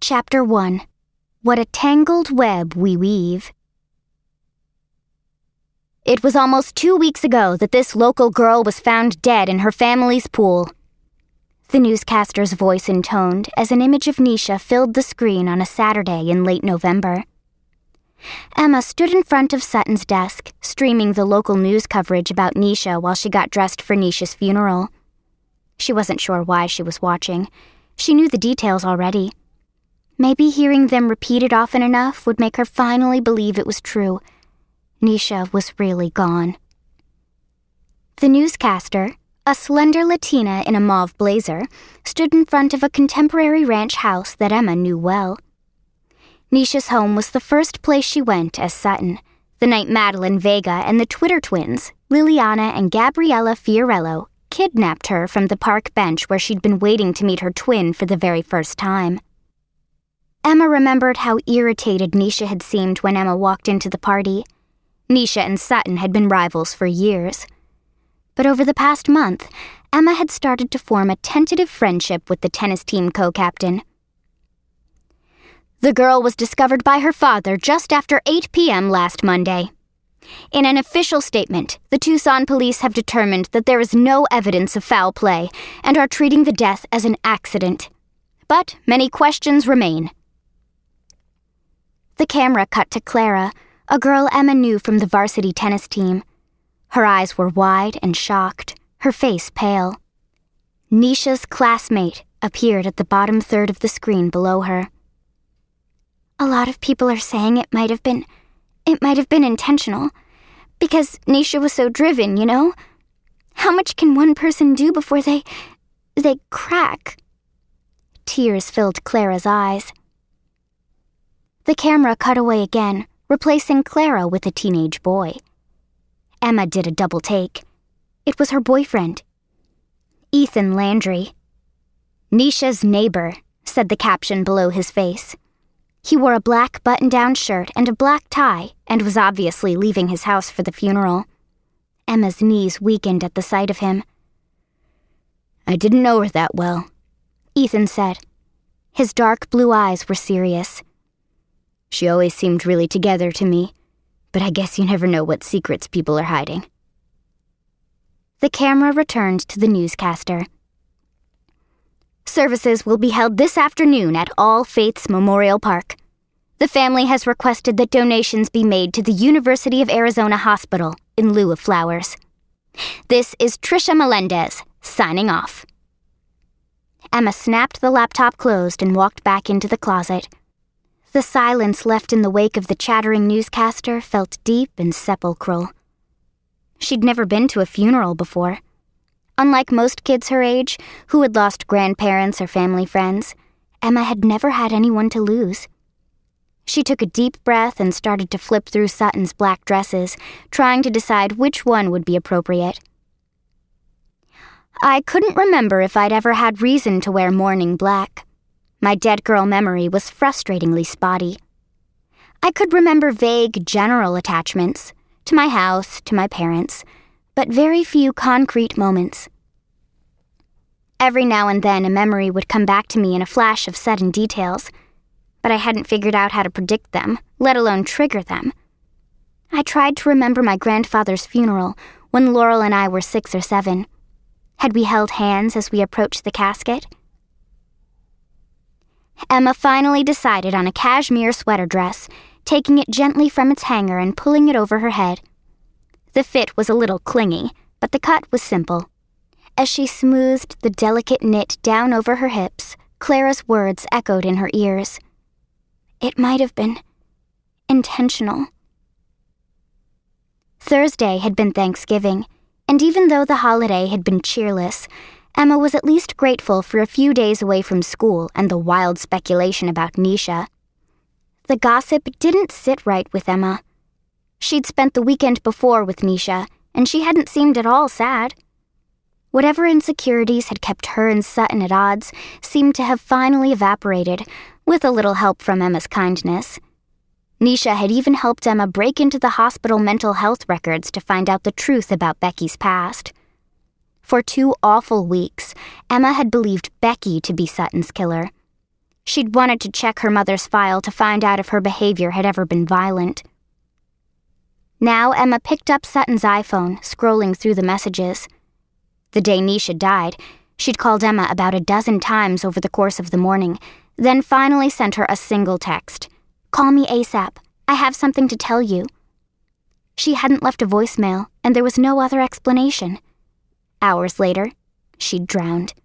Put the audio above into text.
Chapter 1. What a Tangled Web We Weave. It was almost 2 weeks ago that this local girl was found dead in her family's pool. The newscaster's voice intoned as an image of Nisha filled the screen on a Saturday in late November. Emma stood in front of Sutton's desk, streaming the local news coverage about Nisha while she got dressed for Nisha's funeral. She wasn't sure why she was watching. She knew the details already. Maybe hearing them repeated often enough would make her finally believe it was true. Nisha was really gone. The newscaster, a slender Latina in a mauve blazer, stood in front of a contemporary ranch house that Emma knew well. Nisha's home was the first place she went as Sutton, the night Madeline Vega and the Twitter twins, Liliana and Gabriella Fiorello, kidnapped her from the park bench where she'd been waiting to meet her twin for the very first time. Emma remembered how irritated Nisha had seemed when Emma walked into the party. Nisha and Sutton had been rivals for years. But over the past month, Emma had started to form a tentative friendship with the tennis team co-captain. The girl was discovered by her father just after 8 p.m. last Monday. In an official statement, the Tucson police have determined that there is no evidence of foul play and are treating the death as an accident. But many questions remain. The camera cut to Clara, a girl Emma knew from the varsity tennis team. Her eyes were wide and shocked, her face pale. Nisha's classmate appeared at the bottom third of the screen below her. A lot of people are saying it might have been intentional, because Nisha was so driven, you know? How much can one person do before they crack? Tears filled Clara's eyes. The camera cut away again, replacing Clara with a teenage boy. Emma did a double take. It was her boyfriend, Ethan Landry. Nisha's neighbor, said the caption below his face. He wore a black button-down shirt and a black tie and was obviously leaving his house for the funeral. Emma's knees weakened at the sight of him. I didn't know her that well, Ethan said. His dark blue eyes were serious. She always seemed really together to me, but I guess you never know what secrets people are hiding. The camera returned to the newscaster. Services will be held this afternoon at All Faiths Memorial Park. The family has requested that donations be made to the University of Arizona Hospital in lieu of flowers. This is Trisha Melendez, signing off. Emma snapped the laptop closed and walked back into the closet. The silence left in the wake of the chattering newscaster felt deep and sepulchral. She'd never been to a funeral before. Unlike most kids her age, who had lost grandparents or family friends, Emma had never had anyone to lose. She took a deep breath and started to flip through Sutton's black dresses, trying to decide which one would be appropriate. I couldn't remember if I'd ever had reason to wear mourning black. My dead girl memory was frustratingly spotty. I could remember vague general attachments, to my house, to my parents, but very few concrete moments. Every now and then a memory would come back to me in a flash of sudden details, but I hadn't figured out how to predict them, let alone trigger them. I tried to remember my grandfather's funeral when Laurel and I were 6 or 7. Had we held hands as we approached the casket? Emma finally decided on a cashmere sweater dress, taking it gently from its hanger and pulling it over her head. The fit was a little clingy, but the cut was simple. As she smoothed the delicate knit down over her hips, Clara's words echoed in her ears. It might have been intentional. Thursday had been Thanksgiving, and even though the holiday had been cheerless, Emma was at least grateful for a few days away from school and the wild speculation about Nisha. The gossip didn't sit right with Emma. She'd spent the weekend before with Nisha, and she hadn't seemed at all sad. Whatever insecurities had kept her and Sutton at odds seemed to have finally evaporated, with a little help from Emma's kindness. Nisha had even helped Emma break into the hospital mental health records to find out the truth about Becky's past. For 2 awful weeks, Emma had believed Becky to be Sutton's killer. She'd wanted to check her mother's file to find out if her behavior had ever been violent. Now Emma picked up Sutton's iPhone, scrolling through the messages. The day Nisha died, she'd called Emma about a dozen times over the course of the morning, then finally sent her a single text. "Call me ASAP. I have something to tell you." She hadn't left a voicemail, and there was no other explanation. Hours later, she'd drowned.